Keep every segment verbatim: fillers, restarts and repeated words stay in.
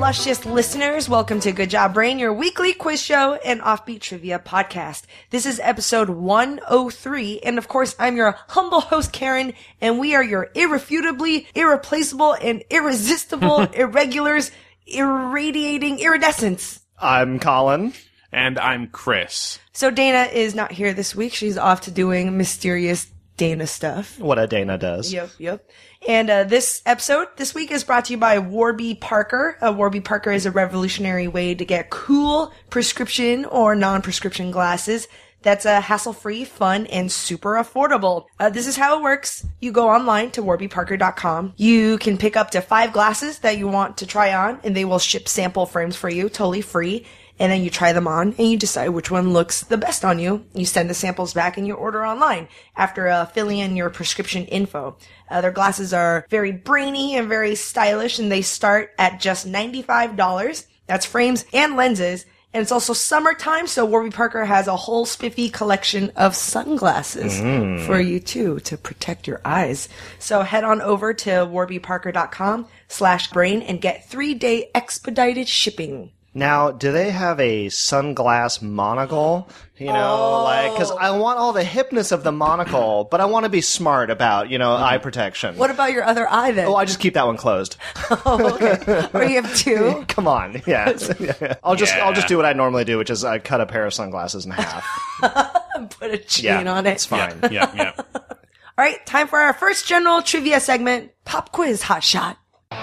luscious listeners. Welcome to Good Job Brain, your weekly quiz show and offbeat trivia podcast. This is episode one oh three, and of course, I'm your humble host, Karen, and we are your irrefutably, irreplaceable, and irresistible irregulars irradiating iridescence. I'm Colin. And I'm Chris. So Dana is not here this week. She's off to doing mysterious Dana stuff. What a Dana does. Yep, yep. And uh, this episode this week is brought to you by Warby Parker. Uh, Warby Parker is a revolutionary way to get cool prescription or non-prescription glasses that's uh, hassle-free, fun, and super affordable. Uh, this is how it works. You go online to warby parker dot com. You can pick up to five glasses that you want to try on, and they will ship sample frames for you, totally free. And then you try them on, and you decide which one looks the best on you. You send the samples back, and you order online after uh, filling in your prescription info. Uh, their glasses are very brainy and very stylish, and they start at just ninety-five dollars. That's frames and lenses. And it's also summertime, so Warby Parker has a whole spiffy collection of sunglasses mm. for you, too, to protect your eyes. So head on over to warby parker dot com slash brain and get three-day expedited shipping. Now, do they have a sunglass monocle? You know, oh. like, because I want all the hipness of the monocle, but I want to be smart about, you know, mm-hmm. eye protection. What about your other eye, then? Oh, I just keep that one closed. Oh, okay. Or you have two? Come on, yeah. I'll just yeah. I'll just do what I normally do, which is I cut a pair of sunglasses in half. Put a chain yeah, on it. It's fine. Yeah, yeah. All right, time for our first general trivia segment, Pop Quiz Hot Shot.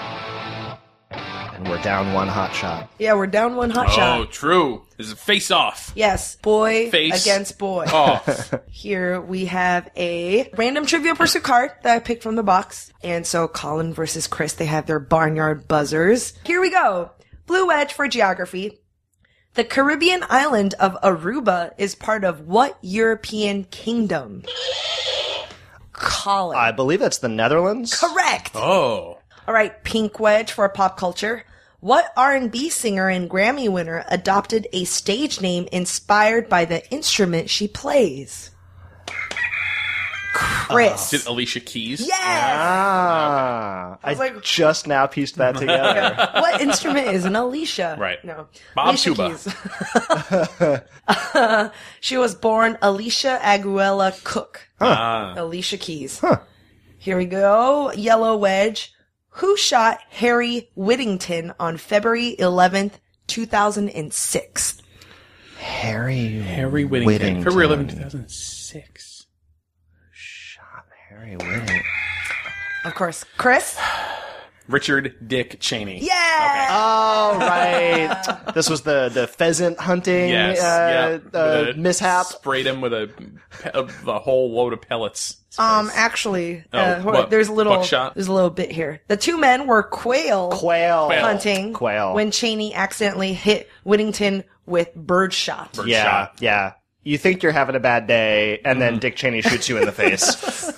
And we're down one hot shot. Yeah, we're down one hot oh, shot. Oh, true. This is a face-off. Yes, boy Face against boy. Off. Here we have a random Trivia Pursuit card that I picked from the box. And so Colin versus Chris, they have their barnyard buzzers. Here we go. Blue Wedge for geography. The Caribbean island of Aruba is part of what European kingdom? Colin. I believe that's the Netherlands. Correct. Oh. All right, Pink Wedge for pop culture. What R and B singer and Grammy winner adopted a stage name inspired by the instrument she plays? Chris. Uh, did Alicia Keys? Yes! Ah. I, I was like- just now pieced that together. What instrument is an Alicia? Right. No. Bob Alicia Tuba. Keys. uh, she was born Alicia Aguela Cook. Huh. Alicia Keys. Huh. Here we go. Yellow Wedge. Who shot Harry Whittington on February eleventh, two thousand six? Harry Harry Whittington. Whittington. February eleventh, two thousand six. Shot Harry Whittington. Of course. Chris? Richard Dick Cheney. Yeah! Oh, right. This was the, the pheasant hunting Yes. uh, yeah. uh, With a- mishap. Sprayed him with a, a, a whole load of pellets. Um, actually, Oh, uh, hold- what? there's a little, Buckshot? there's a little bit here. The two men were quail, Quail. Quail. hunting Quail. when Cheney accidentally hit Whittington with birdshot. Bird Yeah, shot. yeah. You think you're having a bad day, and then Dick Cheney shoots you in the face.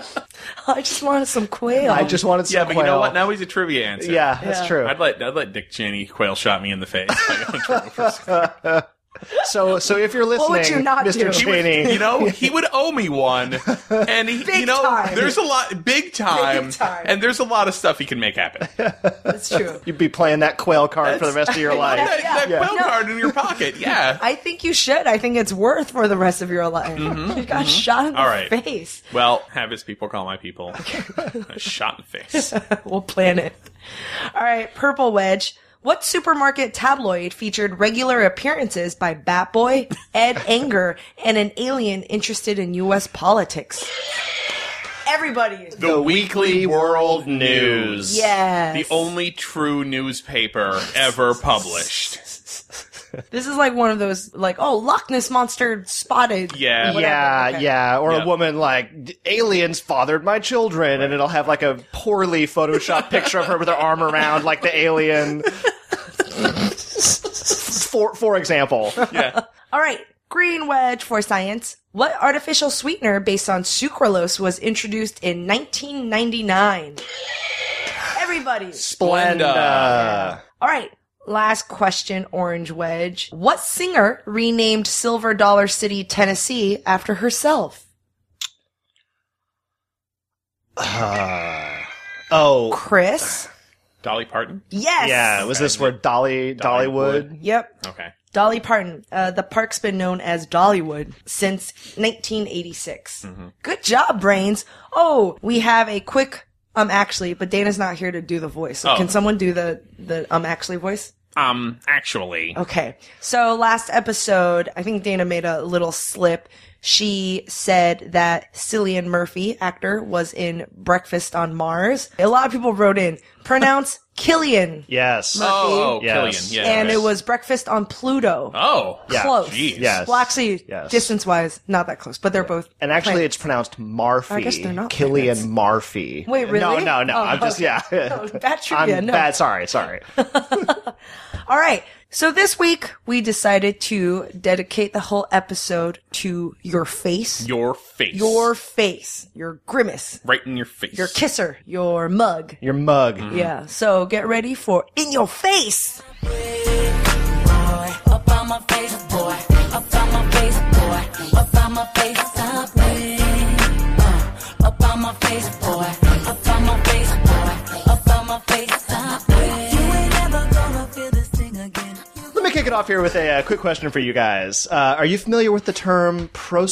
I just wanted some quail. I just wanted some Yeah, but quail. you know what? Now he's a trivia answer. Yeah, that's Yeah. true. I'd let I'd let Dick Cheney quail shot me in the face. Like, I'm trying to- So, so if you're listening, would you not Mister do? He would- Cheney, you know, he would owe me one, and he, Big you know, time. there's a lot, big time, Big time. and there's a lot of stuff he can make happen. That's true. you'd be playing that quail card for the rest of your life. that that Yeah. quail No. card in your pocket, yeah. I think you should. I think it's worth for the rest of your life. You got shot in the All right. face. Well, have his people call my people. A shot in the face. We'll plan it. All right, Purple Wedge. What supermarket tabloid featured regular appearances by Batboy, Ed Anger, and an alien interested in U S politics? Everybody. The Weekly World News. Yes. The only true newspaper ever published. This is like one of those, like, oh, Loch Ness Monster spotted. Yeah. Whatever. Yeah, Okay. yeah. Or Yep. a woman like, aliens fathered my children, and it'll have like a poorly photoshopped picture of her with her arm around like the alien. for, for example. Yeah. All right. Green Wedge for science. What artificial sweetener based on sucralose was introduced in nineteen ninety-nine? Everybody. Splenda. All right. Last question, Orange Wedge. What singer renamed Silver Dollar City, Tennessee after herself? Uh, oh. Chris? Dolly Parton? Yes. Yeah, was this where Dolly Dollywood? Dollywood. Yep. Okay. Dolly Parton. Uh, the park's been known as Dollywood since nineteen eighty-six. Mm-hmm. Good job, brains. Oh, we have a quick um actually, but Dana's not here to do the voice. So Oh. can someone do the the um actually voice? Um, actually. Okay. So last episode, I think Dana made a little slip. She said that Cillian Murphy, actor, was in Breakfast on Mars. A lot of people wrote in, pronounce Killian. Yes. Oh, oh Yes. Killian, yeah. And okay. it was Breakfast on Pluto. Oh. Yeah. Close. Jeez. Yes. Well, actually, Yes. distance-wise, not that close, but they're both. And actually, planets. it's pronounced Marfy. I guess they're not Killian planets. Marfy. Wait, really? No, no, no. Oh, I'm just, okay. yeah. No, bad trivia, I'm no. bad. Sorry, sorry. All right. So this week, we decided to dedicate the whole episode to your face. Your face. Your face. Your grimace. Right in your face. Your kisser. Your mug. Your mug. Yeah. So get ready for In Your Face. Boy, up on my face, boy. Up on my face, boy. Up on my face, stop me. Uh, up on my face, boy. Up on my face, boy. Up on my face, stop me. You ain't ever gonna feel this thing again. Let me kick it off here with a uh, quick question for you guys. Uh, are you familiar with the term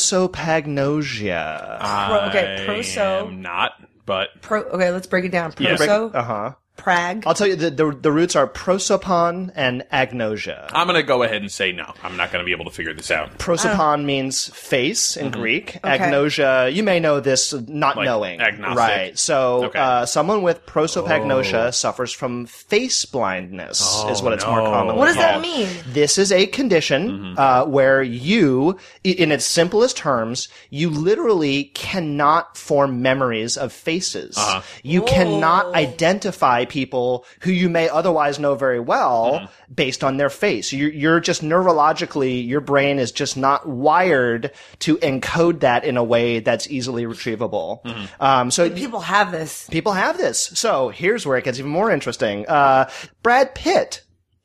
prosopagnosia? Pro- okay, proso. I'm not, but Pro- okay, let's break it down. Yeah. Proso. Uh huh. Prag. I'll tell you, the, the the roots are prosopon and agnosia. I'm going to go ahead and say no. I'm not going to be able to figure this out. Prosopon means face in Greek. Okay. Agnosia, you may know this not Like knowing. agnostic. Right. So, Okay. uh, someone with prosopagnosia Oh. suffers from face blindness, is Oh, what it's more no. commonly What does that called. mean? This is a condition uh, where you, i- in its simplest terms, you literally cannot form memories of faces. Uh-huh. You cannot identify people who you may otherwise know very well based on their face. You're, you're just neurologically, your brain is just not wired to encode that in a way that's easily retrievable. Um, so People have this. people have this. So here's where it gets even more interesting. Uh, Brad Pitt.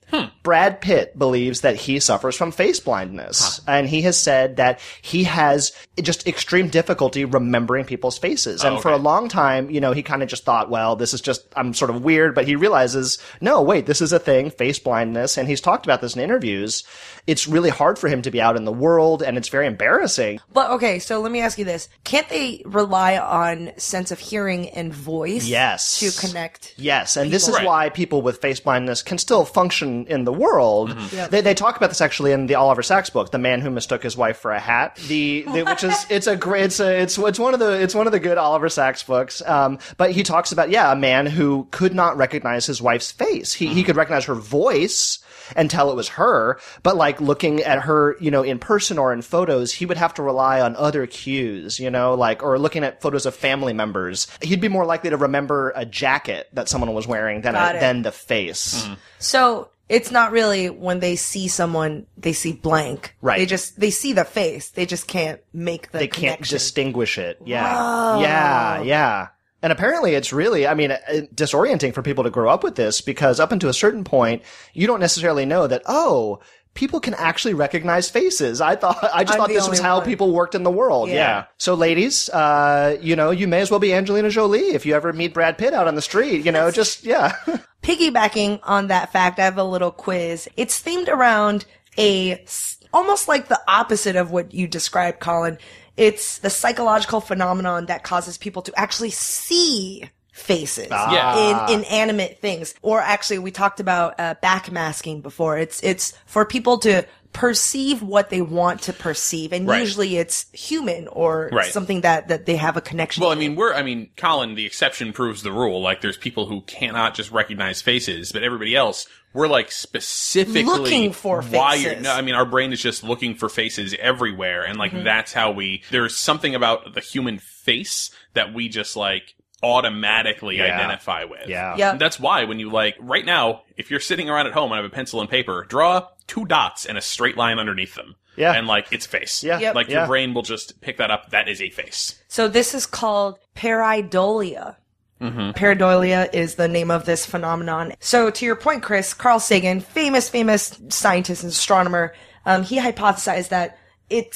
Brad Pitt believes that he suffers from face blindness. And he has said that he has just extreme difficulty remembering people's faces. And Oh, for a okay. long time, you know, he kind of just thought, well, this is just, I'm sort of weird. But he realizes, no, wait, this is a thing, face blindness. And he's talked about this in interviews. It's really hard for him to be out in the world, and it's very embarrassing. But okay, so let me ask you this. Can't they rely on sense of hearing and voice Yes. to connect? Yes, and this is Right. why people with face blindness can still function in the world. Yep. They, they talk about this actually in the Oliver Sacks book, "The Man Who Mistook His Wife for a Hat," the, the which is it's a great it's a it's it's one of the it's one of the good Oliver Sacks books. Um, but he talks about yeah, a man who could not recognize his wife's face. He he could recognize her voice and tell it was her, but like looking at her, you know, in person or in photos, he would have to rely on other cues, you know, like, or looking at photos of family members. He'd be more likely to remember a jacket that someone was wearing than, Got a, it. than the face. So it's not really when they see someone, they see blank. Right. They just, they see the face. They just can't make the They can't connection. distinguish it. Yeah. Yeah. Yeah. And apparently it's really, I mean, uh, disorienting for people to grow up with this because up until a certain point, you don't necessarily know that, oh, people can actually recognize faces. I thought, I just I'm thought the this was only how one. people worked in the world. Yeah. Yeah. So ladies, uh, you know, you may as well be Angelina Jolie if you ever meet Brad Pitt out on the street, you know, just, yeah. Piggybacking on that fact, I have a little quiz. It's themed around a, s- almost like the opposite of what you described, Colin. It's the psychological phenomenon that causes people to actually see faces Yeah. in inanimate things. Or actually, we talked about uh, backmasking before. It's it's for people to perceive what they want to perceive, and Right. usually it's human or Right. something that that they have a connection. Well, I to. mean, we're, I mean, Colin, the exception proves the rule. Like, there's people who cannot just recognize faces, but everybody else, we're like specifically Looking for wired- faces. No, I mean, our brain is just looking for faces everywhere. And Mm-hmm. like, that's how we, there's something about the human face that we just like automatically Yeah. identify with. Yeah. Yep. And that's why when you like, right now, if you're sitting around at home and have a pencil and paper, draw two dots and a straight line underneath them. Yeah. And like, it's face. Yeah. Yep. Like, Yeah. your brain will just pick that up. That is a face. So this is called pareidolia. Mm-hmm. Pareidolia is the name of this phenomenon. So to your point, Chris, Carl Sagan, famous, famous scientist and astronomer, um, he hypothesized that it's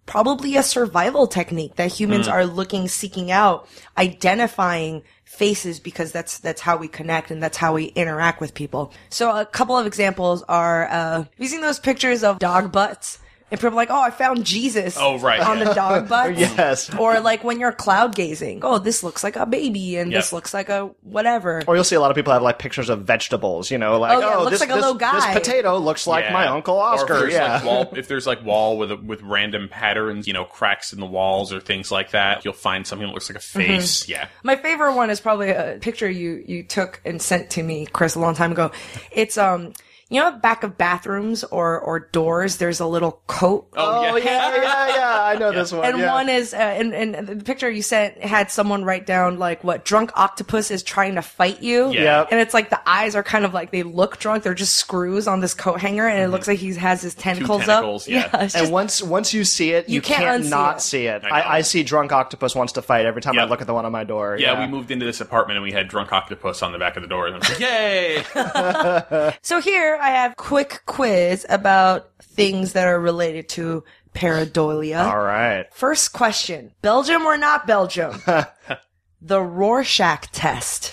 probably a survival technique that humans Mm. are looking, seeking out, identifying faces because that's that's how we connect and that's how we interact with people. So a couple of examples are, uh, have you seen those pictures of dog butts? And people are like, oh, I found Jesus Oh, right. on the dog butts. Yes. Or like when you're cloud gazing, oh, this looks like a baby and Yep. this looks like a whatever. Or you'll see a lot of people have like pictures of vegetables, you know, like Oh, yeah, it looks this, like a this, little guy. this potato looks like Yeah. my Uncle Oscar. Or if there's, yeah. like, wall, if there's like wall with with random patterns, you know, cracks in the walls or things like that, you'll find something that looks like a face. Mm-hmm. Yeah. My favorite one is probably a picture you, you took and sent to me, Chris, a long time ago. It's, um, you know, back of bathrooms or, or doors, there's a little coat. Oh, yeah, yeah, yeah. I know this one. And yeah. one is, uh, and, and the picture you sent had someone write down, like, what, drunk octopus is trying to fight you. Yeah. Yep. And it's like the eyes are kind of like, they look drunk. They're just screws on this coat hanger, and it looks like he has his tentacles, tentacles, up. yeah. it's And just, once once you see it, you, You can't unsee not it. see it. I know. I, I see drunk octopus wants to fight every time I Yep. look at the one on my door. Yeah, Yeah, we moved into this apartment and we had drunk octopus on the back of the door. And I was like, yay! so here I have quick quiz about things that are related to pareidolia. All right. First question. Belgium or not Belgium? The Rorschach test.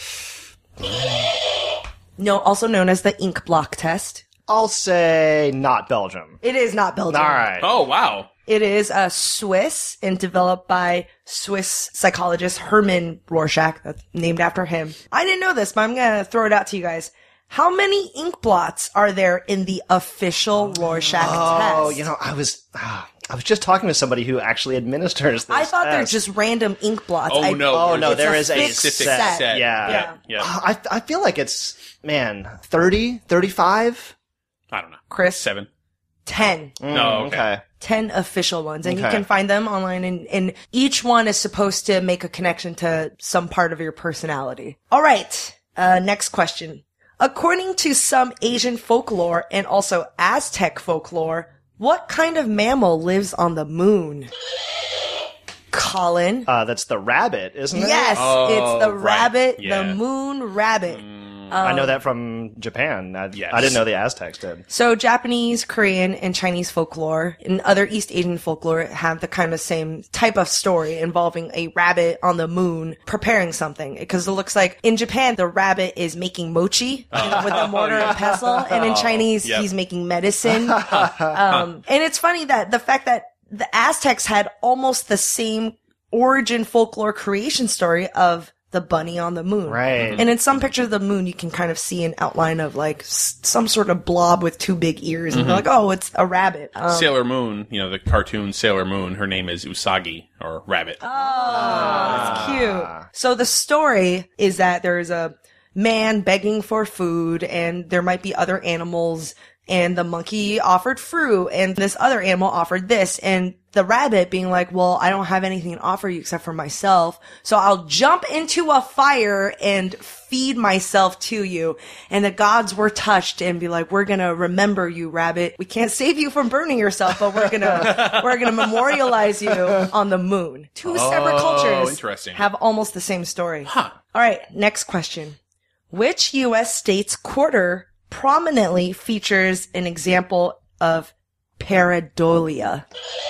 No, also known as the ink block test. I'll say not Belgium. It is not Belgium. All right. Oh, wow. It is uh, Swiss and developed by Swiss psychologist Hermann Rorschach. That's named after him. I didn't know this, but I'm going to throw it out to you guys. How many ink blots are there in the official Rorschach test? Oh, you know, I was ah, I was just talking to somebody who actually administers this. I thought they're test. just random ink blots. Oh, I, no. Oh no, It's there a is a fixed Specific set. set. Yeah. Yeah. yeah. I I feel like it's man thirty, thirty-five. I don't know. Chris? Seven. ten. No, okay. ten official ones, and you Okay. can find them online, and, and each one is supposed to make a connection to some part of your personality. All right, uh, next question. According to some Asian folklore and also Aztec folklore, what kind of mammal lives on the moon? Colin. Uh, that's the rabbit, isn't it? Yes, Oh, it's the right. rabbit, Yeah. the moon rabbit. I know that from Japan. I, Yes. I didn't know the Aztecs did. So Japanese, Korean, and Chinese folklore and other East Asian folklore have the kind of same type of story involving a rabbit on the moon preparing something. Because it looks like in Japan, the rabbit is making mochi you know, with a mortar and pestle. And in Chinese, Yep. he's making medicine. um, and it's funny that the fact that the Aztecs had almost the same origin folklore creation story of the bunny on the moon. Right. And in some pictures of the moon, you can kind of see an outline of like s- some sort of blob with two big ears. And they're like, oh, it's a rabbit. Um, Sailor Moon, you know, the cartoon Sailor Moon, her name is Usagi, or Rabbit. oh, that's cute. So the story is that there's a man begging for food and there might be other animals, and the monkey offered fruit and this other animal offered this, and the rabbit being like, well, I don't have anything to offer you except for myself, so I'll jump into a fire and feed myself to you. And the gods were touched and be like, we're gonna remember you, rabbit. We can't save you from burning yourself, but we're gonna we're gonna memorialize you on the moon. Two separate Oh, cultures interesting. have almost the same story. Huh. All right, next question. Which U S state's quarter prominently features an example of pareidolia?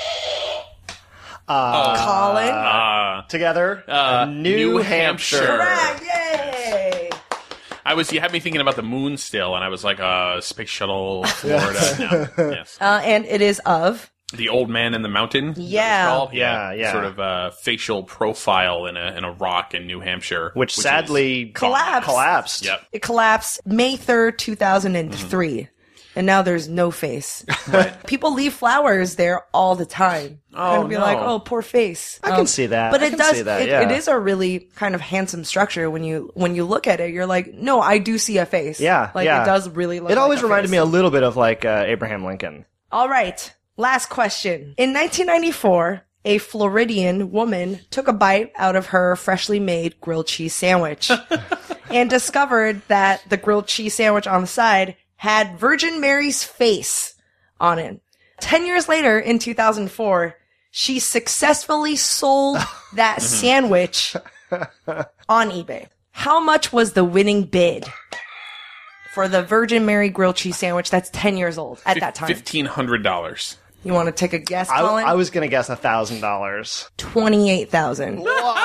Colin? Uh, Together, Uh, New, New Hampshire. Hampshire. Correct, yay! I was, you had me thinking about the moon still, and I was like, uh, Space Shuttle, Florida. No. Yes. Uh, and it is of The Old Man in the Mountain? is that what it's Yeah. called? Yeah, yeah. Sort of a facial profile in a, in a rock in New Hampshire. Which is sadly Collapsed. collapsed. Yep. It collapsed May third, two thousand three. And now there's no face. People leave flowers there all the time. Oh, And be no. like, oh, poor face. I can see that. But I it can does, see that, it, yeah. it is a really kind of handsome structure when you, when you look at it. You're like, no, I do see a face. Yeah, Like, yeah. it does really look It always like a reminded face. me a little bit of like uh, Abraham Lincoln. All right. Last question. In nineteen ninety-four, a Floridian woman took a bite out of her freshly made grilled cheese sandwich and discovered that the grilled cheese sandwich on the side had Virgin Mary's face on it. Ten years later, in two thousand four, she successfully sold that sandwich on eBay. How much was the winning bid for the Virgin Mary grilled cheese sandwich that's ten years old at that time? fifteen hundred dollars. You want to take a guess, I, Colin? I was going to guess a thousand dollars. twenty-eight thousand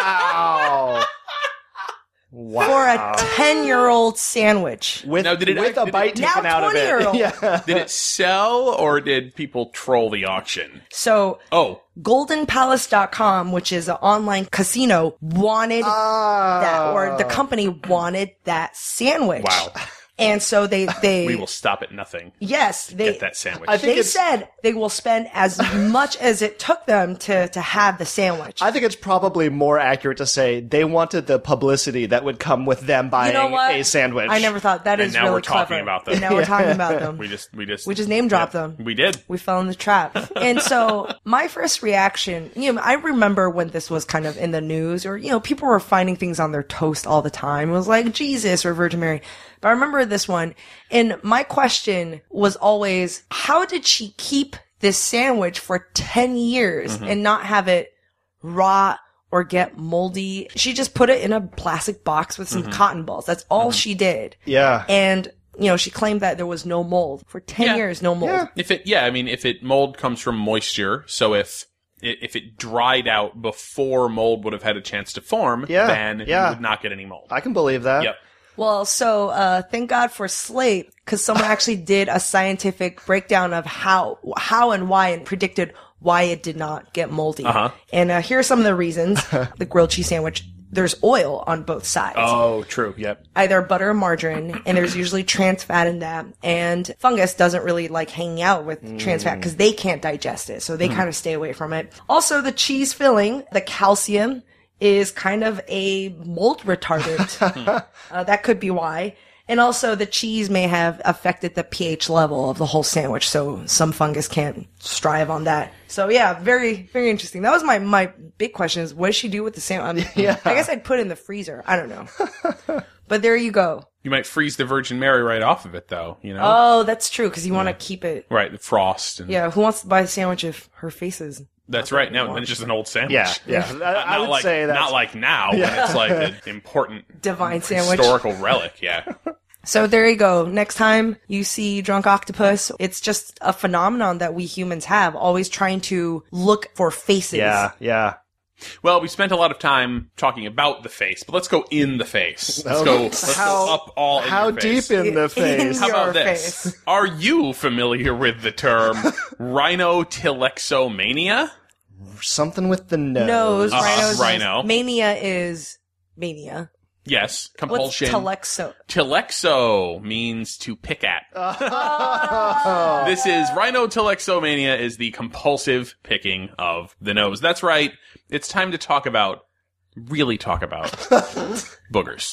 Wow. Wow. for a ten-year-old sandwich. with, Now, did it with act- a did bite it- taken Now out of it. twenty-year-old. Yeah. Did it sell, or did people troll the auction? So Oh, golden palace dot com, which is an online casino, wanted Ah. that, or the company wanted that sandwich. wow. And so they, they, We will stop at nothing. yes, they, Get that sandwich. I think they it's- said they will spend as much as it took them to, to have the sandwich. I think it's probably more accurate to say they wanted the publicity that would come with them buying you know what? a sandwich. I never thought that And is now really we're talking clever. about them. And now we're talking about them. We just, we just, We just name dropped Yep, them. We did. We fell in the trap. And so my first reaction, you know, I remember when this was kind of in the news, or, you know, people were finding things on their toast all the time. It was like Jesus or Virgin Mary. But I remember this one. And my question was always, how did she keep this sandwich for ten years Mm-hmm. and not have it rot or get moldy? She just put it in a plastic box with Mm-hmm. some cotton balls. That's all she did. Yeah. And, you know, she claimed that there was no mold. For ten Yeah. years, no mold. Yeah. If it, yeah, I mean, if it mold comes from moisture, so if if it dried out before mold would have had a chance to form, Yeah, then yeah. you would not get any mold. I can believe that. Yep. Well, so uh thank God for Slate, because someone actually did a scientific breakdown of how how and why, and predicted why it did not get moldy. Uh-huh. And uh, here are some of the reasons. The grilled cheese sandwich, there's oil on both sides. Oh, true. Yep. Either butter or margarine, and there's usually trans fat in that. And fungus doesn't really like hanging out with trans fat because they can't digest it, so they kind of stay away from it. Also, the cheese filling, the calcium, is kind of a mold retardant. uh, that could be why. And also, the cheese may have affected the pH level of the whole sandwich, so some fungus can't strive on that. So yeah, very, very interesting. That was my, my big question is, what does she do with the sandwich? Yeah. I guess I'd put it in the freezer. I don't know. But there you go. You might freeze the Virgin Mary right off of it, though. You know, Oh, that's true, because you want to keep it. right? The frost. And Yeah, who wants to buy a sandwich if her face is... that's right. No, it's just an old sandwich. Yeah. Yeah. I, Not, I would like, say that's not like now, when it's like an important Divine sandwich. historical relic. Yeah. So there you go. Next time you see drunk octopus, it's just a phenomenon that we humans have, always trying to look for faces. Yeah. Yeah. Well, we spent a lot of time talking about the face, but let's go in the face. Let's Oh, go. Let's how- go up all in How your face. deep in the In- face? How about your this? face. Are you familiar with the term rhinotilexomania? Something with the nose. Nose, Uh-huh, rhinos, rhino. Mania is mania. Yes, What's compulsion. telexo? Tilexo means to pick at. Oh. This is rhinotilexomania is the compulsive picking of the nose. That's right. It's time to talk about, really talk about boogers.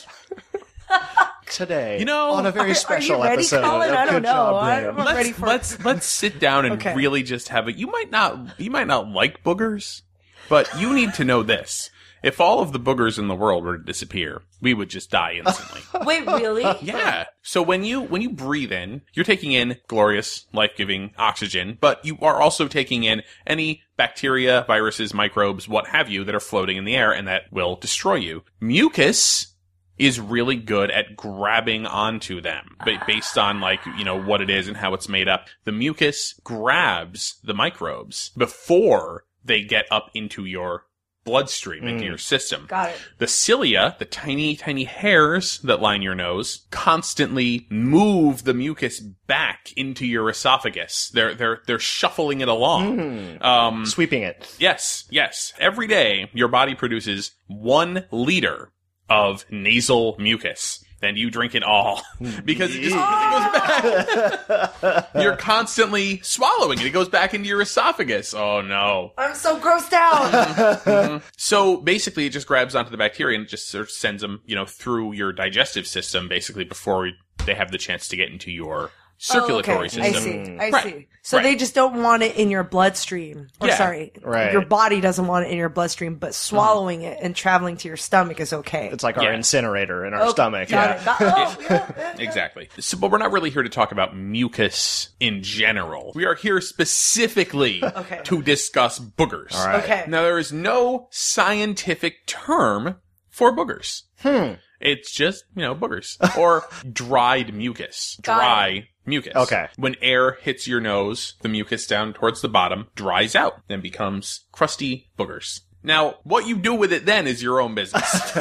Today, You know, on a very Are- are special you ready, episode Colin? of I don't Good know. Job, I Brain. don't- I'm ready Let's, for- let's let's sit down and Okay. really just have it. You might not you might not like boogers, but you need to know this. If all of the boogers in the world were to disappear, we would just die instantly. Wait, really? Yeah. So when you when you breathe in, you're taking in glorious, life-giving oxygen, but you are also taking in any bacteria, viruses, microbes, what have you, that are floating in the air and that will destroy you. Mucus is really good at grabbing onto them ba- based on like, you know, what it is and how it's made up. The mucus grabs the microbes before they get up into your bloodstream, into your system. Got it. The cilia, the tiny, tiny hairs that line your nose, constantly move the mucus back into your esophagus. They're, they're, they're shuffling it along. Um, Sweeping it. yes, yes. Every day, your body produces one liter of nasal mucus. And you drink it all. Because it just it goes back. You're constantly swallowing it. It goes back into your esophagus. Oh no. I'm so grossed out. So basically, it just grabs onto the bacteria and it just sort of sends them, you know, through your digestive system, basically before they have the chance to get into your circulatory Oh, okay. system. I see. I Right. see. So Right. they just don't want it in your bloodstream. Or Yeah. sorry, Right. your body doesn't want it in your bloodstream, but swallowing it and traveling to your stomach is okay. It's like our Yeah. incinerator in our Okay, stomach. Got Yeah. it. Got, oh, yeah, yeah. Exactly. So, but we're not really here to talk about mucus in general. We are here specifically Okay. to discuss boogers. All right. Okay. Now, there is no scientific term for boogers. Hmm. It's just, you know, boogers. Or dried mucus. Got Dry mucus. Okay. When air hits your nose, the mucus down towards the bottom dries out and becomes crusty boogers. Now, what you do with it then is your own business.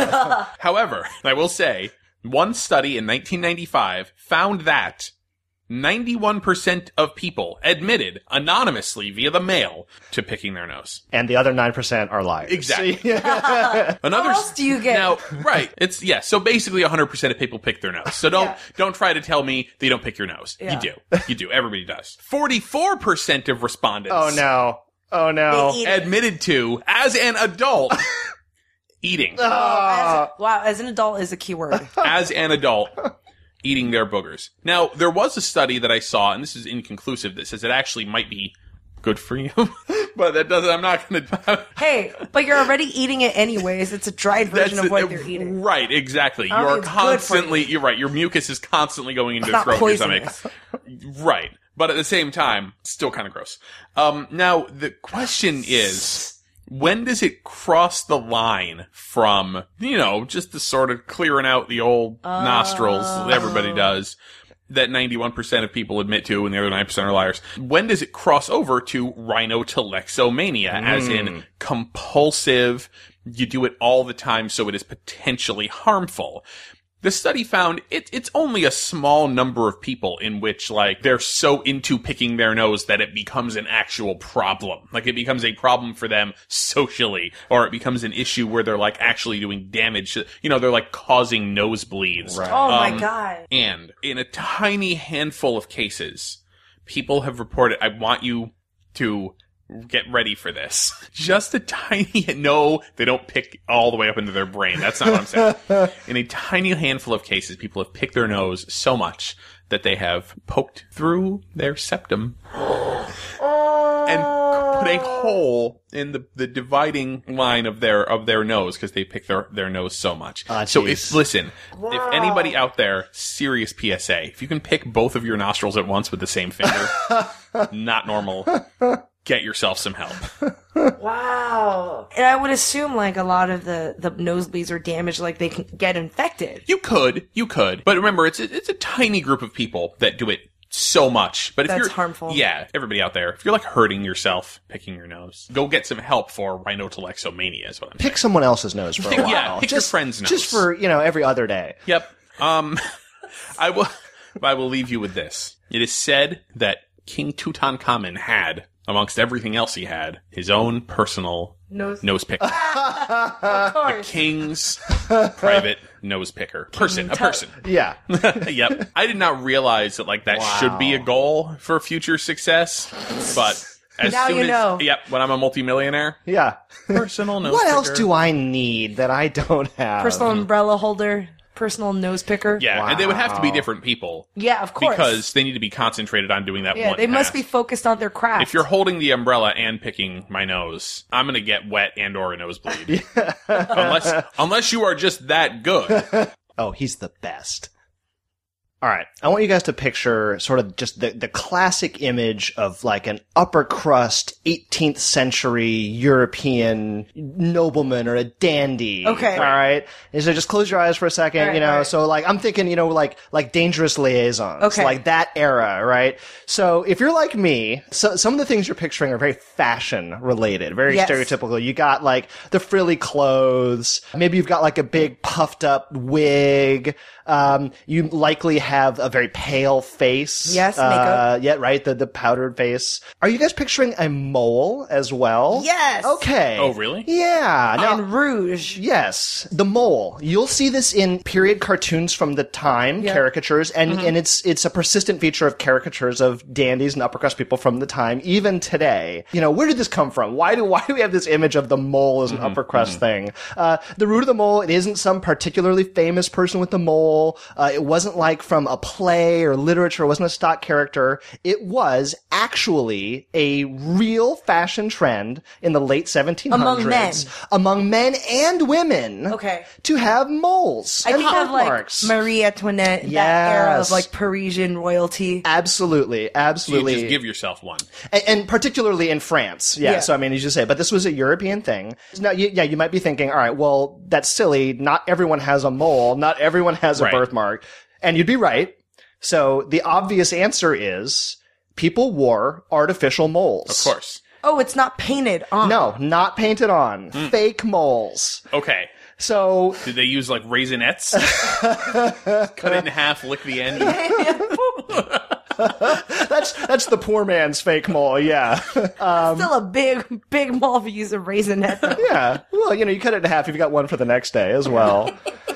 However, I will say, one study in nineteen ninety-five found that ninety-one percent of people admitted anonymously via the mail to picking their nose. And the other nine percent are liars. Exactly. Another else do you get? Now, right. It's, yeah. So basically one hundred percent of people pick their nose. So don't, Yeah. don't try to tell me they don't pick your nose. Yeah. You do. You do. Everybody does. forty-four percent of respondents Oh no. Oh no. They eat it. admitted to, as an adult, eating. Ah. As, wow, as an adult is a key word. as an adult eating their boogers. Now, there was a study that I saw, and this is inconclusive, that says it actually might be good for you. But that doesn't, I'm not going to... Hey, but you're already eating it anyways. It's a dried version of what you're eating. Right, exactly. I don't You're think it's good for constantly, you. you're right, your mucus is constantly going into It's your not throat, your stomach. poisonous. Right. But at the same time, still kind of gross. Um, now, the question is... When does it cross the line from, you know, just the sort of clearing out the old nostrils that everybody does, that ninety-one percent of people admit to and the other nine percent are liars? When does it cross over to rhinotelexomania, as in compulsive, you do it all the time so it is potentially harmful? The study found it, it's only a small number of people in which, like, they're so into picking their nose that it becomes an actual problem. Like, it becomes a problem for them socially, or it becomes an issue where they're, like, actually doing damage. You know, they're, like, causing nosebleeds. Right. Oh my Um, god. And in a tiny handful of cases, people have reported, I want you to get ready for this. Just a tiny, no, they don't pick all the way up into their brain. That's not what I'm saying. In a tiny handful of cases, people have picked their nose so much that they have poked through their septum and put a hole in the, the dividing line of their of their nose because they pick their, their nose so much. Ah, so jeez. if listen, if anybody out there, serious P S A, if you can pick both of your nostrils at once with the same finger, not normal. Get yourself some help. Wow. And I would assume like a lot of the, the nosebleeds are damaged, like they can get infected. You could, you could, but remember, it's a, it's a tiny group of people that do it so much. But if That's you're harmful. yeah, everybody out there, if you're like hurting yourself picking your nose, go get some help for rhinotelexomania. Is what I'm saying. Pick someone else's nose for a Pick- while. yeah, pick your just, friend's nose. Just for, you know, every other day. Yep. Um, I will. I will leave you with this. It is said that King Tutankhamun had, amongst everything else he had, his own personal Nose. nose picker. Of course. King's private nose picker. Person. A Tut. person. Yeah. Yep. I did not realize that, like, that Wow. should be a goal for future success. But as Now soon you as, know. yep, when I'm a multimillionaire, Yeah. personal nose What picker. else do I need that I don't have? Personal umbrella holder, personal nose picker. Yeah, and they would have to be Wow. different people. Yeah, of course. Because they need to be concentrated on doing that yeah, one they must task. be focused on their craft. If you're holding the umbrella and picking my nose, I'm gonna get wet and or a nosebleed. unless unless you are just that good. Oh, he's the best. All right. I want you guys to picture sort of just the, the classic image of like an upper crust eighteenth century European nobleman or a dandy. Okay. All right. And so just close your eyes for a second, All right, you know, all right. so like I'm thinking, you know, like, like Dangerous Liaisons. Okay. Like that era, right? So if you're like me, so some of the things you're picturing are very fashion related, very Yes. stereotypical. You got like the frilly clothes. Maybe you've got like a big puffed up wig. Um, you likely have a very pale face. Yes, uh, makeup. yeah, right. The, the powdered face. Are you guys picturing a mole as well? Yes. Okay. Oh, really? Yeah. Now, and rouge. yes, the mole. You'll see this in period cartoons from the time, Yeah. caricatures, and, Mm-hmm. and it's it's a persistent feature of caricatures of dandies and upper crust people from the time, even today. You know, where did this come from? Why do why do we have this image of the mole as an Mm-hmm. upper crust thing? Uh, the root of the mole, it isn't some particularly famous person with the mole. Uh, it wasn't like from a play or literature. It wasn't a stock character. It was actually a real fashion trend in the late seventeen hundreds. Among men. Among men and women. Okay. To have moles I and think of like birthmarks. Marie Antoinette, that era of Yes. like Parisian royalty. Absolutely, You absolutely. just give yourself one. and, and particularly in France. Yeah, Yeah. So, I mean, as you say, but this was a European thing. Now, you, yeah, you might be thinking, all right, well, that's silly. Not everyone has a mole. Not everyone has a Right. birthmark. And you'd be right. So the obvious answer is people wore artificial moles. Of course. Oh, it's not painted on. No, not painted on. Hmm. Fake moles. Okay. So Did they use like raisinets? Cut it in half, lick the end. that's that's the poor man's fake mole, yeah. Um, Still a big, big mole if you use a raisinette. though. yeah. Well, you know, you cut it in half, you've got one for the next day as well.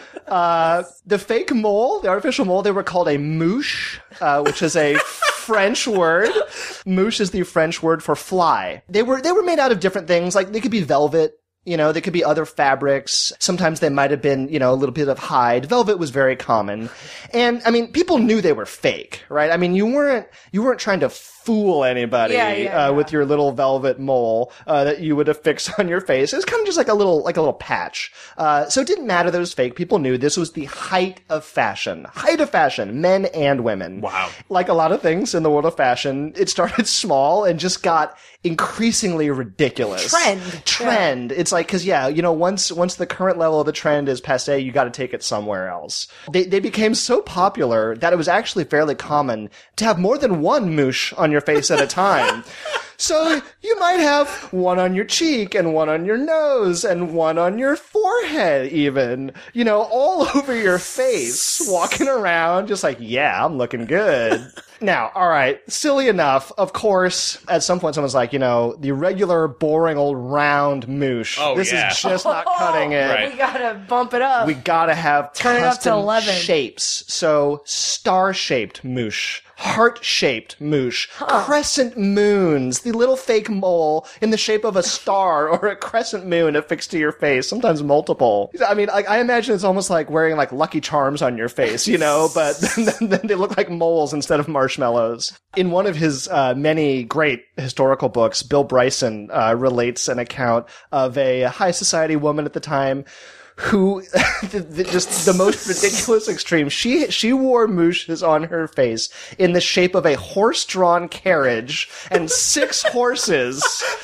Uh, the fake mole, the artificial mole, they were called a mouche, uh, which is a French word. Mouche is the French word for fly. They were, they were made out of different things. Like, they could be velvet. You know, they could be other fabrics. Sometimes they might have been, you know, a little bit of hide. Velvet was very common. And, I mean, people knew they were fake, right? I mean, you weren't, you weren't trying to fool anybody, Yeah, yeah, uh, yeah. with your little velvet mole, uh, that you would affix on your face. It was kind of just like a little, like a little patch. Uh, so it didn't matter that it was fake. People knew this was the height of fashion. Height of fashion, men and women. Wow. Like a lot of things in the world of fashion, it started small and just got increasingly ridiculous. Trend. Trend. It's like, cause yeah, you know, once, once the current level of the trend is passé, you gotta take it somewhere else. They, they became so popular that it was actually fairly common to have more than one mouche on your face at a time. So you might have one on your cheek and one on your nose and one on your forehead even, you know, all over your face, walking around just like, yeah, I'm looking good. Now, all right, silly enough, of course, at some point someone's like, you know, the regular, boring old round mouche. Oh, this yeah. is just not cutting it. Right. We gotta bump it up. We gotta have Turn it up to custom eleven. shapes. So, star-shaped mouche, heart-shaped mouche, crescent moons, the little fake mole in the shape of a star or a crescent moon affixed to your face, sometimes multiple. I mean, I, I imagine it's almost like wearing like Lucky Charms on your face, you know, but then, then they look like moles instead of marshmallows. In one of his uh, many great historical books, Bill Bryson uh, relates an account of a high society woman at the time who, the, the, just the most ridiculous extreme. She, she wore moushes on her face in the shape of a horse-drawn carriage and six horses,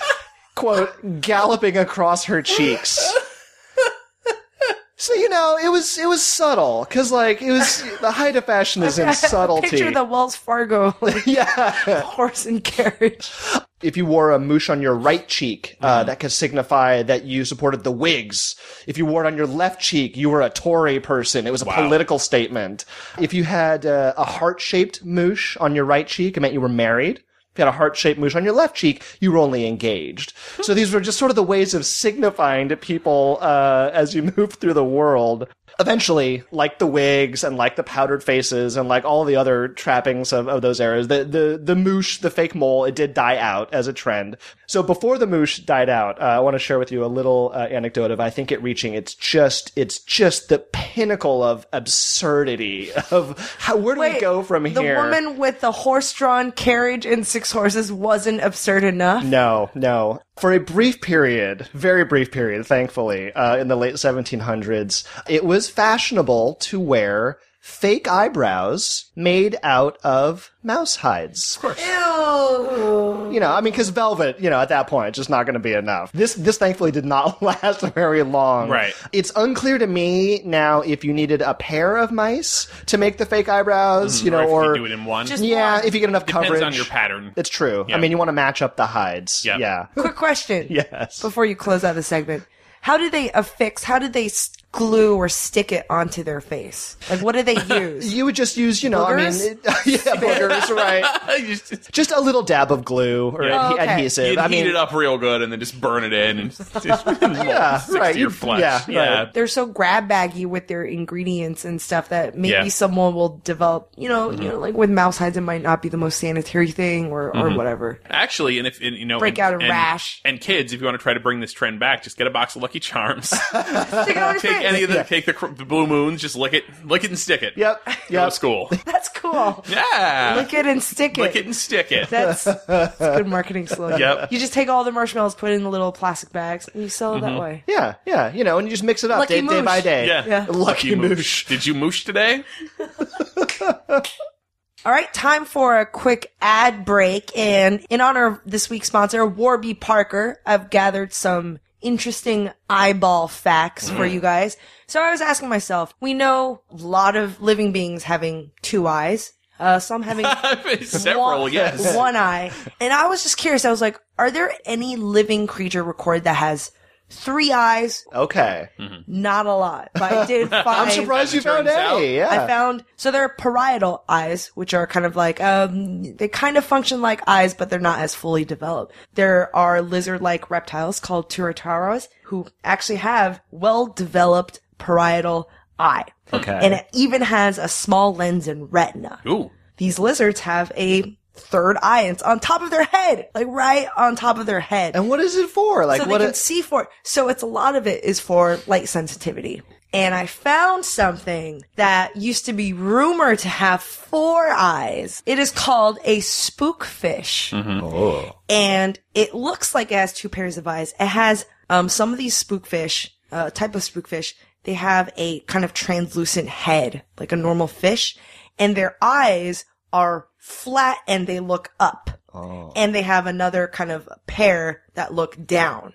quote, galloping across her cheeks. So, you know, it was, it was subtle, cause like, it was, the height of fashion is in subtlety. Picture the Wells Fargo like, Yeah. horse and carriage. If you wore a mouche on your right cheek, uh, that could signify that you supported the Whigs. If you wore it on your left cheek, you were a Tory person. It was a Wow. political statement. If you had uh, a heart-shaped mouche on your right cheek, it meant you were married. If you had a heart-shaped mouche on your left cheek, you were only engaged. So these were just sort of the ways of signifying to people uh, as you move through the world. Eventually, like the wigs and like the powdered faces and like all the other trappings of, of those eras, the, the, the mouche, the fake mole, it did die out as a trend. So before the mouche died out, uh, I want to share with you a little uh, anecdote of I think it reaching its just, it's just the pinnacle of absurdity of how, where do we go from the here? woman with the horse-drawn carriage and six horses wasn't absurd enough? No, no. For a brief period, very brief period, thankfully, uh, in the late seventeen hundreds, it was fashionable to wear fake eyebrows made out of mouse hides. Of course. Ew. You know, I mean, because velvet, you know, at that point, just not going to be enough. This, this thankfully did not last very long. Right. It's unclear to me now if you needed a pair of mice to make the fake eyebrows, you know, or if or you do it in one. Just- yeah, one. if you get enough Depends coverage. on your pattern. It's true. Yeah. I mean, you want to match up the hides. Yeah. Yeah. Quick question. Yes. Before you close out the segment. How do they affix, how do they s- glue or stick it onto their face? Like, what do they use? You would just use, you know, Boogers? I mean, it, yeah, boogers, right? You just- Just a little dab of glue or Yeah. adhe- Oh, okay. adhesive. You'd I heat mean, it up real good and then just burn it in and just, just yeah, sticks right. to your You- flesh. yeah, yeah. right. They're so grab baggy with their ingredients and stuff that maybe Yeah. someone will develop, you know, you know, like with mouse hides, it might not be the most sanitary thing or, or whatever. Actually, and if and, you know, Break and, out a and- rash. And kids, if you want to try to bring this trend back, just get a box of Lucky Charms. Stick it on your take face. any of the Yeah. take the, cr- the blue moons, just lick it, lick it and stick it. Yep, Go yep. to school. That's cool. Yeah. Lick it and stick it. Lick it and stick it. That's, that's a good marketing slogan. Yep. You just take all the marshmallows, put it in the little plastic bags, and you sell it that way. Yeah, yeah, you know, and you just mix it up Lucky day, day by moosh. day. Yeah. Yeah. Lucky moosh. Did you moosh today? All right, time for a quick ad break. And in honor of this week's sponsor, Warby Parker, I've gathered some interesting eyeball facts for you guys. So I was asking myself, we know a lot of living beings having two eyes. Uh, some having Several, one, yes. one eye. And I was just curious. I was like, are there any living creature recorded that has three eyes? Okay. Not a lot, but I did find. I'm surprised As you it found turns out, any. Yeah. I found so there are parietal eyes, which are kind of like um they kind of function like eyes, but they're not as fully developed. There are lizard-like reptiles called turritaros who actually have well-developed parietal eye. Okay. And it even has a small lens and retina. Ooh. These lizards have a third eye. And it's on top of their head, like right on top of their head. And what is it for? Like so what? they can it- see for it. So it's a lot of it is for light sensitivity. And I found something that used to be rumored to have four eyes. It is called a spookfish. oh. And it looks like it has two pairs of eyes. It has, um, some of these spookfish, uh, type of spookfish, they have a kind of translucent head, like a normal fish. And their eyes are flat and they look up. Oh. And they have another kind of pair that look down.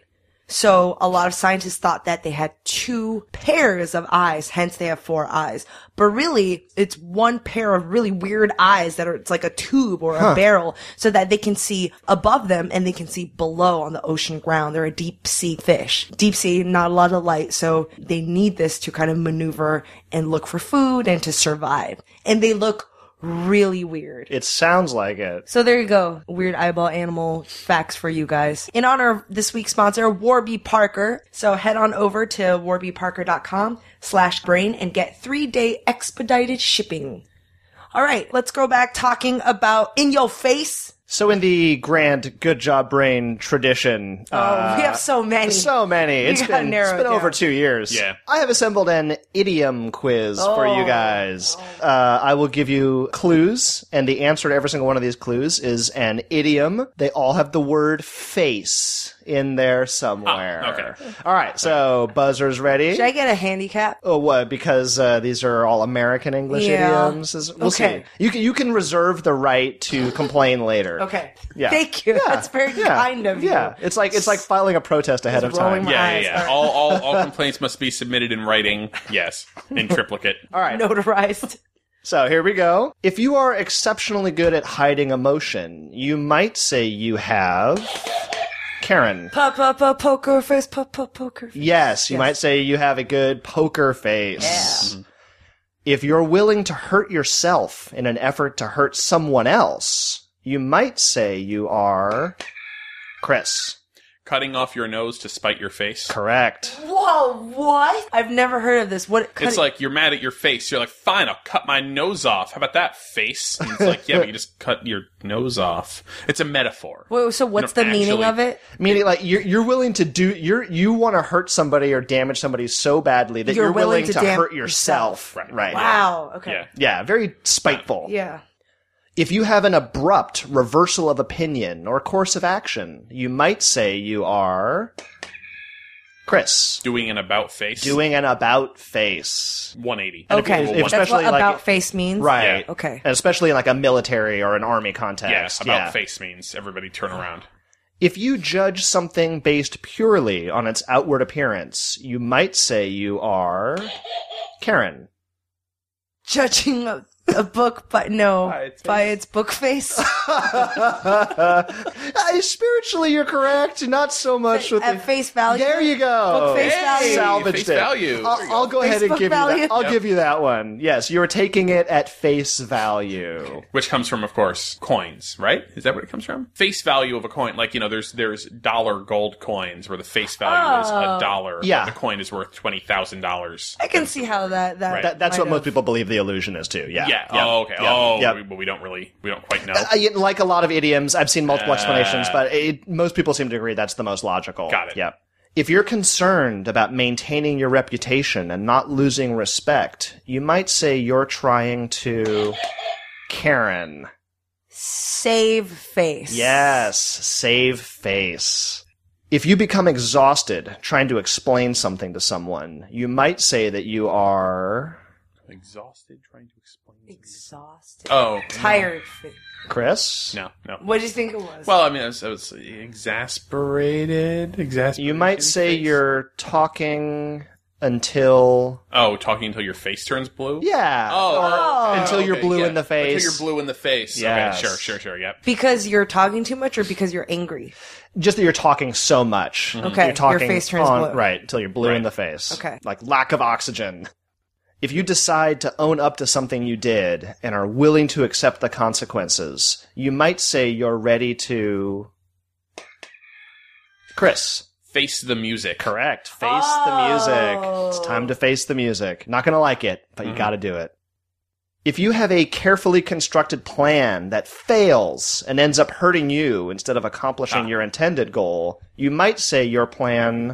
So a lot of scientists thought that they had two pairs of eyes, hence they have four eyes. But really, it's one pair of really weird eyes that are, it's like a tube or a barrel so that they can see above them and they can see below on the ocean ground. They're a deep sea fish. Deep sea, not a lot of light, so they need this to kind of maneuver and look for food and to survive. And they look really weird. It sounds like it. So there you go. Weird eyeball animal facts for you guys. In honor of this week's sponsor, Warby Parker. So head on over to warbyparker.com slash brain and get three day expedited shipping. All right, let's go back talking about in your face. So in the grand good job brain tradition, Oh, uh, we have so many. so many. It's gotta been, narrow it's it been over down. two years. Yeah. I have assembled an idiom quiz for you Oh. guys. Uh, I will give you clues, and the answer to every single one of these clues is an idiom. They all have the word face in there somewhere. Ah, okay. All right, so buzzers ready? Should I get a handicap? Oh, what? Because uh, these are all American English Yeah. idioms. Is- We'll Okay. see. You can you can reserve the right to complain later. Okay. Yeah. Thank you. Yeah. That's very Yeah. kind of you. Yeah, it's like it's like filing a protest ahead of Just rolling time. my- Yeah, eyes yeah, yeah. are- All, all, all complaints must be submitted in writing. Yes, in triplicate. All right. Notarized. So here we go. If you are exceptionally good at hiding emotion, you might say you have Karen. Pa pa pa poker face, pa pa poker face. Yes, you Yes. might say you have a good poker face. Yeah. If you're willing to hurt yourself in an effort to hurt someone else, you might say you are Chris. Cutting off your nose to spite your face. Correct. Whoa, what? I've never heard of this. What? It's like you're mad at your face. You're like, fine, I'll cut my nose off. How about that, face? And it's like, yeah, but you just cut your nose off. It's a metaphor. Wait, so what's the don't meaning actually- of it? Meaning, like you're you're willing to do you're you want to hurt somebody or damage somebody so badly that You're you're, willing, willing to to, dam- hurt yourself. Right. Right. Wow. Okay. Yeah. Yeah. Very spiteful. Yeah. If you have an abrupt reversal of opinion or course of action, you might say you are Chris. Doing an about face. Doing an about face. one eighty. Okay. if- Well, if- That's especially what like- about face means. Right. Yeah. Okay. And especially in like a military or an army Yeah, context. about face means everybody turn around. If you judge something based purely on its outward appearance, you might say you are Karen. Judging a, a book, but no, By its by face. its book face. Uh, spiritually, you're correct. Not so much with At the face value. There you go. Book face Hey, value. Salvaged face it. value. There you I'll, go. I'll go ahead and Facebook give value? you that. I'll Yep. give you that one. Yes, you are taking it at face value. Which comes from, of course, coins, right? Is that what it comes from? Face value of a coin. Like, you know, there's there's dollar gold coins where the face value is Oh. a dollar. but Yeah. the coin is worth twenty thousand dollars. I can see how that that. Right. That, that's might what most have- people believe the illusion is too. Yeah. Yeah. Yep. Oh, okay. Yep. Oh, Yep. we, but we don't really, we don't quite know. Uh, yeah, like a lot of idioms, I've seen multiple Uh, explanations, but it, most people seem to agree that's the most logical. Got it. Yep. If you're concerned about maintaining your reputation and not losing respect, you might say you're trying to Karen. Save face. Yes, save face. If you become exhausted trying to explain something to someone, you might say that you are Exhausted trying to explain. Exhausted. Oh. Tired. face. Chris. No, no. What did you think it was? Well, I mean, I was, I was exasperated. Exasperated. You might say you're talking until... Oh, talking until your face turns blue? Yeah. Oh, or oh, until you're okay, blue yeah. in the face. Until you're blue in the face. Yes. Okay, sure, sure, sure, yep. Because you're talking too much or because you're angry? Just that you're talking so much. Okay, You're talking your face turns on, blue. Right, until you're blue Right. in the face. Okay. Like lack of oxygen. If you decide to own up to something you did and are willing to accept the consequences, you might say you're ready to... Chris. Face the music. Correct. Face Oh. the music. It's time to face the music. Not gonna like it, but you gotta do it. If you have a carefully constructed plan that fails and ends up hurting you instead of accomplishing Ah. your intended goal, you might say your plan...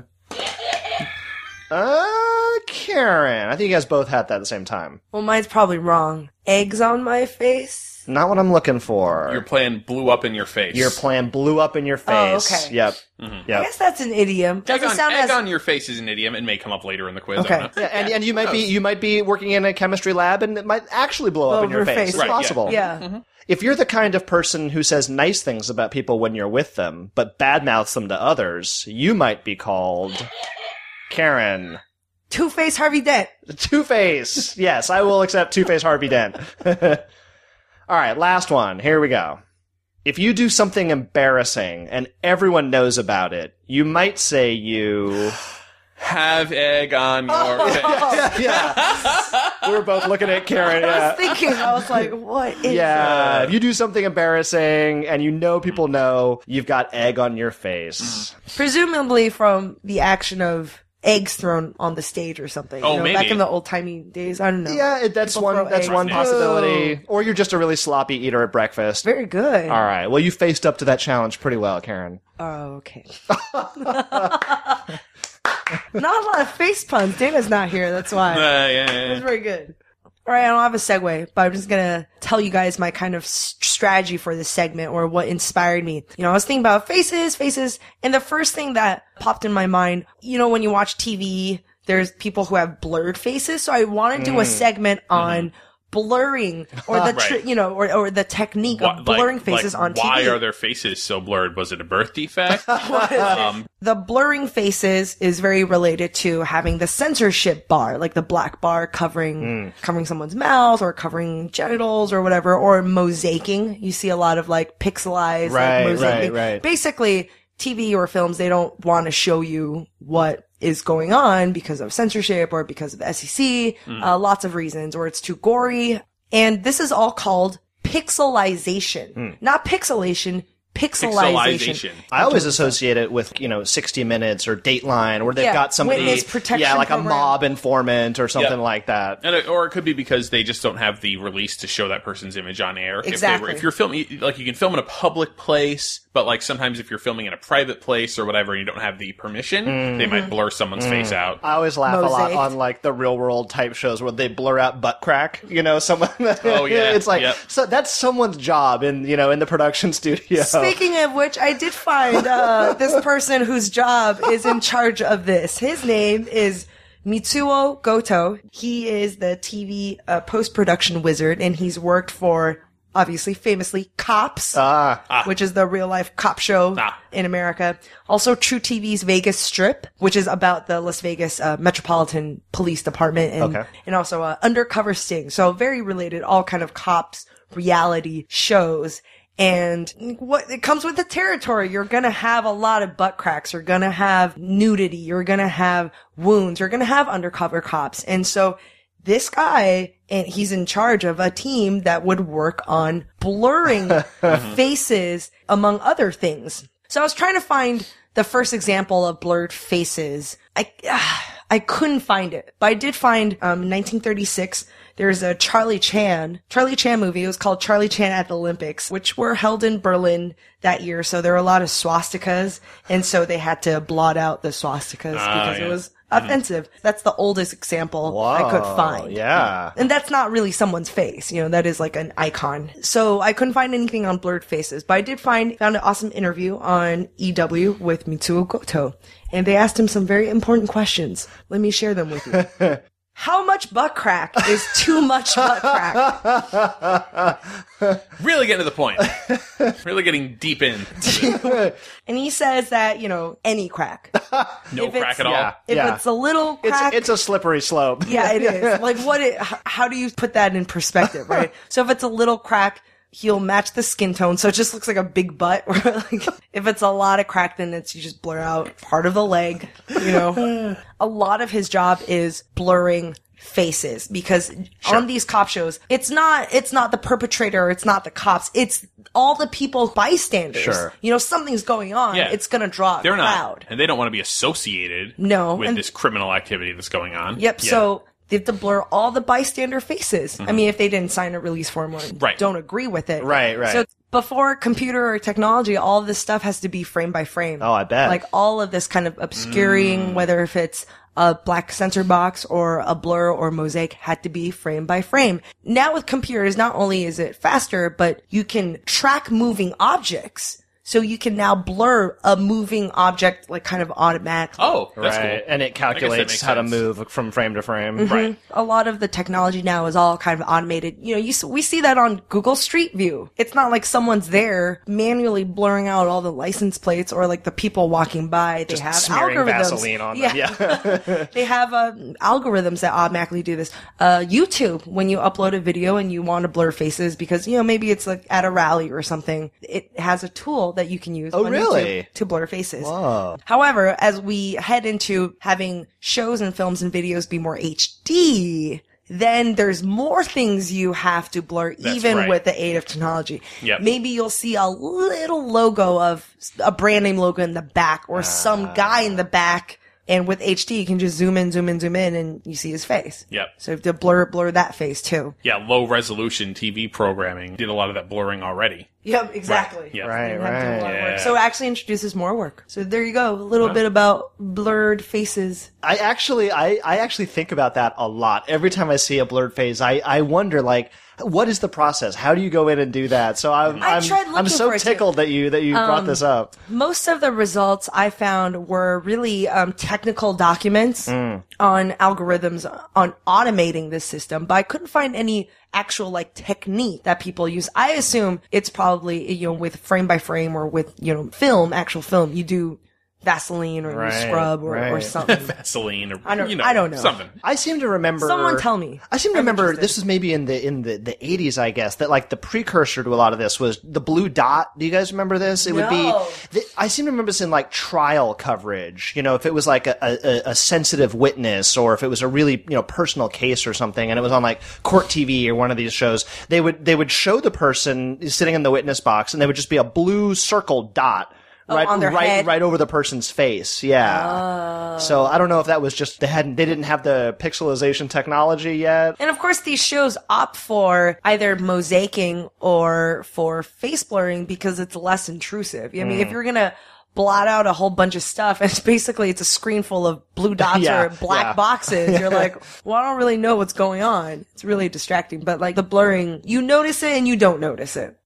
Uh, Karen. I think you guys both had that at the same time. Well, mine's probably wrong. Eggs on my face? Not what I'm looking for. Your plan blew up in your face. Your plan blew up in your Oh, face. okay. Yep. I Yep. guess that's an idiom. Egg, Doesn't on, sound egg as... on your face is an idiom. It may come up later in the quiz. Okay. I don't know. Yeah, and, and you might be you might be working in a chemistry lab and it might actually blow up Blow in your up your face. face. It's Right, yeah. possible. Yeah. If you're the kind of person who says nice things about people when you're with them, but badmouths them to others, you might be called Karen. Two-Face Harvey Dent. Two-Face. Yes, I will accept Two-Face Harvey Dent. All right, last one. Here we go. If you do something embarrassing and everyone knows about it, you might say you... Have egg on your face. yeah. We were both looking at Karen. I Yeah. was thinking, I was like, what is Yeah, that? if you do something embarrassing and you know people know, you've got egg on your face. Presumably from the action of eggs thrown on the stage or something. Oh, you know, maybe. Back in the old-timey days, I don't know. Yeah, it, that's People one. throw That's eggs. one possibility. Ew. Or you're just a really sloppy eater at breakfast. Very good. All right. Well, you faced up to that challenge pretty well, Karen. Oh, okay. Not a lot of face puns. Dana's not here, that's why. Uh, yeah, yeah, It was yeah. very good. All right, I don't have a segue, but I'm just gonna tell you guys my kind of s- strategy for this segment or what inspired me. You know, I was thinking about faces, faces, and the first thing that popped in my mind, you know, when you watch T V, there's people who have blurred faces, so I want to do a segment on blurring or the, tr- Right. you know, or, or the technique Why- of blurring like- faces like, on T V. Why are their faces so blurred? Was it a birth defect? um, The blurring faces is very related to having the censorship bar, like the black bar covering covering someone's mouth or covering genitals or whatever, or mosaicing. You see a lot of like pixelized, Right, like, mosaicing. right, right. Basically, T V or films, they don't want to show you what is going on because of censorship or because of the S E C, uh, lots of reasons, or it's too gory. And this is all called pixelization, not pixelation, pixelization. Pixelization. I always associate it with, you know, sixty minutes or Dateline, where they've Yeah, got somebody, witness protection yeah, like a program. mob informant or something Yeah. like that. And it, or it could be because they just don't have the release to show that person's image on air. If, they Exactly. were, if you're filming, like you can film in a public place, but like sometimes if you're filming in a private place or whatever and you don't have the permission, they might blur someone's face out. I always laugh a lot Mosaiced. on like the real world type shows where they blur out butt crack. You know, someone. Oh, yeah. it's like Yep. so that's someone's job in you know in the production studio. Speaking of which, I did find uh, this person whose job is in charge of this. His name is Mitsuo Goto. He is the T V uh, post-production wizard, and he's worked for, obviously, famously, Cops, Ah, which is the real-life cop show Ah. in America. Also, True T V's Vegas Strip, which is about the Las Vegas uh, Metropolitan Police Department, and, Okay. and also uh, Undercover Sting. So very related, all kind of cops reality shows. And what it comes with the territory. You're gonna have a lot of butt cracks. You're gonna have nudity. You're gonna have wounds. You're gonna have undercover cops. And so this guy, and he's in charge of a team that would work on blurring faces, among other things. So I was trying to find the first example of blurred faces. I, I couldn't find it, but I did find, um, in nineteen thirty-six, there's a Charlie Chan, Charlie Chan movie. It was called Charlie Chan at the Olympics, which were held in Berlin that year. So there were a lot of swastikas, and so they had to blot out the swastikas Ah, because yeah. it was offensive. That's the oldest example I could Whoa, find. Yeah. And that's not really someone's face, you know, that is like an icon. So I couldn't find anything on blurred faces, but I did find, found an awesome interview on E W with Mitsuo Goto. And they asked him some very important questions. Let me share them with you. How much butt crack is too much butt crack? Really getting to the point. Really getting deep in. And he says that, you know, any crack. No If crack it's- at all. Yeah. If it's a little crack. It's, it's a slippery slope. Yeah, it is. Like, what? It, h- how do you put that in perspective, right? So if it's a little crack, he'll match the skin tone, so it just looks like a big butt. Or like, if it's a lot of crack, then it's you just blur out part of the leg. You know, a lot of his job is blurring faces because on these cop shows, it's not it's not the perpetrator, it's not the cops, it's all the people bystanders. Sure. You know, something's going on. Yeah. It's gonna draw a They're crowd. not, and they don't want to be associated No, with and- this criminal activity that's going on. Yep. Yeah. So they have to blur all the bystander faces. I mean, if they didn't sign a release form or Right. don't agree with it. Right, right. So before computer or technology, all of this stuff has to be frame by frame. Oh, I bet. Like all of this kind of obscuring, whether if it's a black sensor box or a blur or mosaic, had to be frame by frame. Now with computers, not only is it faster, but you can track moving objects. So you can now blur a moving object like kind of automatically. Oh, that's right. cool. And it calculates makes how to sense. move from frame to frame. Mm-hmm. Right. A lot of the technology now is all kind of automated. You know, you, s- we see that on Google Street View. It's not like someone's there manually blurring out all the license plates or like the people walking by. They Just have smearing algorithms. Vaseline on them. Yeah. They have uh, algorithms that automatically do this. Uh, YouTube, when you upload a video and you want to blur faces because, you know, maybe it's like at a rally or something, it has a tool that you can use Oh, on really? YouTube to blur faces. Whoa. However, as we head into having shows and films and videos be more H D, then there's more things you have to blur, That's even right. with the aid of technology. Yep. Maybe you'll see a little logo of a brand name logo in the back or some guy in the back. And with H D, you can just zoom in, zoom in, zoom in, and you see his face. Yep. So you have to blur, blur that face too. Yeah, low resolution T V programming did a lot of that blurring already. Yep, exactly. Yeah. Right, Didn't have to do a right. lot of work. Yeah. So it actually introduces more work. So there you go. A little bit about blurred faces. I actually, I, I actually think about that a lot. Every time I see a blurred face, I, I wonder, like, what is the process? How do you go in and do that? So I'm, I I'm, tried I'm looking so for it, too. tickled that you, that you brought this up. Most of the results I found were really um, technical documents on algorithms on automating this system, but I couldn't find any actual like technique that people use. I assume it's probably, you know, with frame by frame or with, you know, film, actual film, you do Vaseline or Right, you scrub or, or right. something. Vaseline or I don't- you know, I don't know. something. I seem to remember. Someone tell me. I seem to I'm remember interested. this was maybe in the in the the eighties, I guess. That like the precursor to a lot of this was the blue dot. Do you guys remember this? It would No. be. The, I seem to remember this in like trial coverage. You know, if it was like a, a a sensitive witness or if it was a really you know personal case or something, and it was on like Court T V or one of these shows, they would they would show the person sitting in the witness box, and there would just be a blue circle dot. Right, Oh, on their right, head? right over the person's face. Yeah. So I don't know if that was just they hadn't they didn't have the pixelization technology yet. And of course, these shows opt for either mosaicing or for face blurring because it's less intrusive. I mean, if you're gonna blot out a whole bunch of stuff, and it's basically it's a screen full of blue dots Yeah, or black yeah. boxes, you're like, well, I don't really know what's going on. It's really distracting. But like the blurring, you notice it and you don't notice it.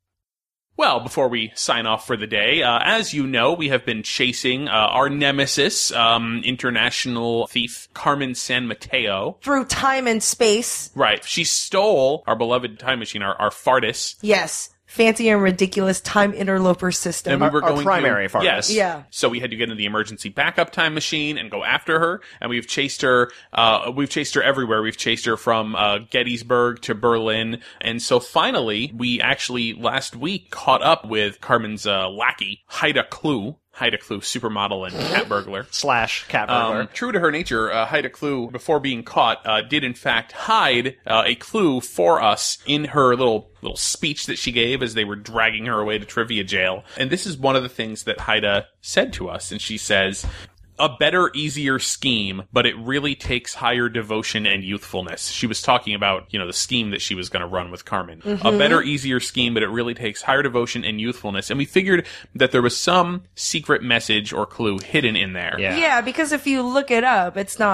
Well, before we sign off for the day, uh, as you know, we have been chasing uh, our nemesis, um, international thief Carmen San Mateo. Through time and space, Right. She stole our beloved time machine, our, our Fartus. yes. Fancy and ridiculous time interloper system. And we were Our- our going primary to, Fartus. Yes. Yeah. So we had to get into the emergency backup time machine and go after her. And we've chased her, uh, we've chased her everywhere. We've chased her from, uh, Gettysburg to Berlin. And so finally, we actually last week caught up with Carmen's, uh, lackey, Haida Klue. Haida Klue, supermodel and cat burglar. Slash cat burglar. Um, true to her nature, uh, Haida Klue, before being caught, uh, did in fact hide uh, a clue for us in her little little speech that she gave as they were dragging her away to trivia jail. And this is one of the things that Haida said to us. And she says, a better, easier scheme, but it really takes higher devotion and youthfulness. She was talking about, you know, the scheme that she was going to run with Carmen. Mm-hmm. A better, easier scheme, but it really takes higher devotion and youthfulness. And we figured that there was some secret message or clue hidden in there. Yeah. Yeah, because if you look it up, it's not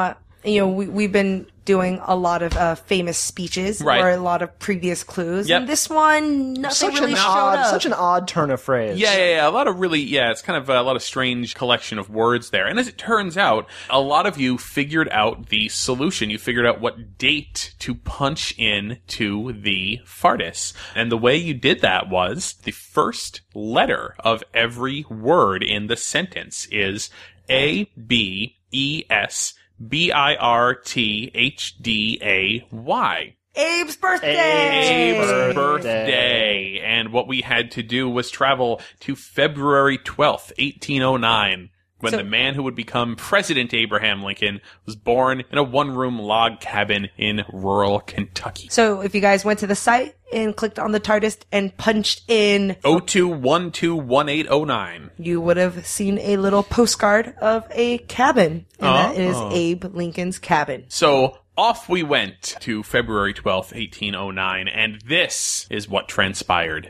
you know, we, we've been doing a lot of uh, famous speeches Right. or a lot of previous clues. Yep. And this one, nothing Such really an showed odd, up. such an odd turn of phrase. Yeah, yeah, yeah. A lot of really, yeah, it's kind of a lot of strange collection of words there. And as it turns out, a lot of you figured out the solution. You figured out what date to punch in to the Fartis. And the way you did that was the first letter of every word in the sentence is A, B, E, S, B, I, R, T, H, D, A, Y. Abe's birthday! Abe's Abe's birthday. birthday. And what we had to do was travel to February twelfth, eighteen oh nine, when So- the man who would become President Abraham Lincoln was born in a one-room log cabin in rural Kentucky. So if you guys went to the site and clicked on the TARDIS and punched in, oh two one two one eight oh nine. you would have seen a little postcard of a cabin. And that is Oh. Abe Lincoln's cabin. So off we went to February twelfth, eighteen oh nine, and this is what transpired.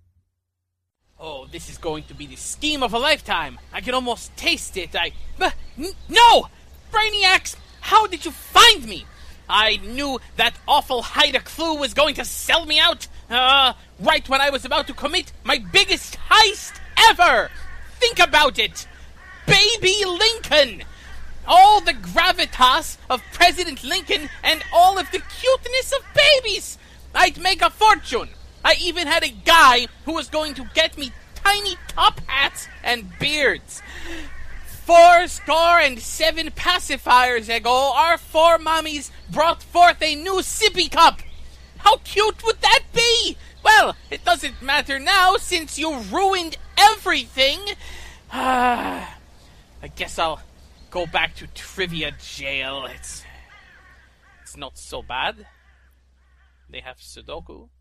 Oh, this is going to be the scheme of a lifetime. I can almost taste it. I... But, n- no! Brainiacs, how did you find me? I knew that awful Haida clue was going to sell me out. Uh, right when I was about to commit my biggest heist ever. Think about it. Baby Lincoln. All the gravitas of President Lincoln and all of the cuteness of babies. I'd make a fortune. I even had a guy who was going to get me tiny top hats and beards. Four score and seven pacifiers ago, our four mummies brought forth a new sippy cup. How cute would that be? Well, it doesn't matter now since you ruined everything. Ah, I guess I'll go back to trivia jail. It's it's not so bad. They have Sudoku.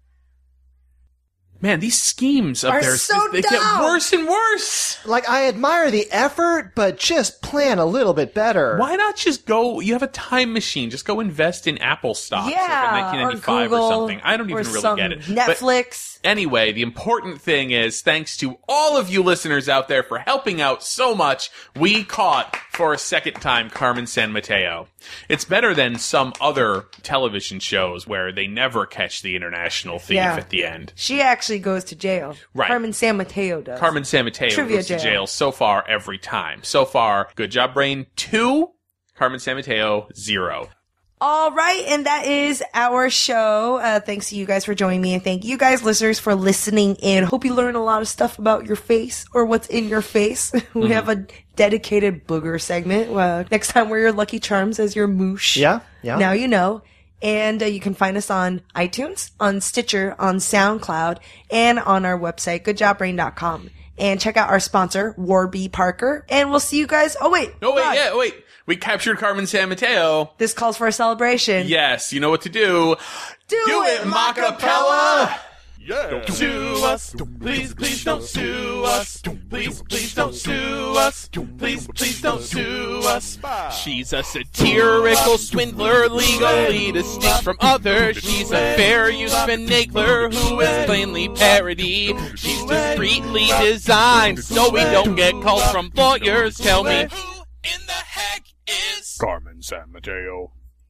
Man, these schemes up Are there, so they get dumb. worse and worse. Like, I admire the effort, but just plan a little bit better. Why not just go, you have a time machine, just go invest in Apple stocks like in Yeah, nineteen ninety-five or, or, Google, something. I don't or even really some get it. But Netflix. anyway, the important thing is, thanks to all of you listeners out there for helping out so much, we caught, for a second time, Carmen Sanmateo. It's better than some other television shows where they never catch the international thief Yeah. at the end. She actually goes to jail. Right. Carmen San Mateo does. Carmen Sanmateo Trivia goes to jail. jail so far every time. So far, Good Job Brain, two. Carmen Sanmateo, zero. All right, and that is our show. Uh, thanks to you guys for joining me, and thank you guys, listeners, for listening in. Hope you learn a lot of stuff about your face or what's in your face. we Mm-hmm. have a dedicated booger segment. Uh, next time, wear your Lucky Charms as your moosh. Yeah, yeah. Now you know. And uh, you can find us on iTunes, on Stitcher, on SoundCloud, and on our website, good job brain dot com. And check out our sponsor, Warby Parker. And we'll see you guys. Oh, wait. No, wait, God. yeah, wait. We captured Carmen Sanmateo. This calls for a celebration. Yes, you know what to do. Do, Do it, Macapella! Yeah. Don't sue us. Please, please don't sue us. Please, please don't sue us. Please, please don't sue us. She's a satirical swindler, legally distinct from others. She's a fair use finagler who is plainly parody. She's discreetly designed so we don't get calls from lawyers. Tell me, who in the heck is Carmen Sanmateo.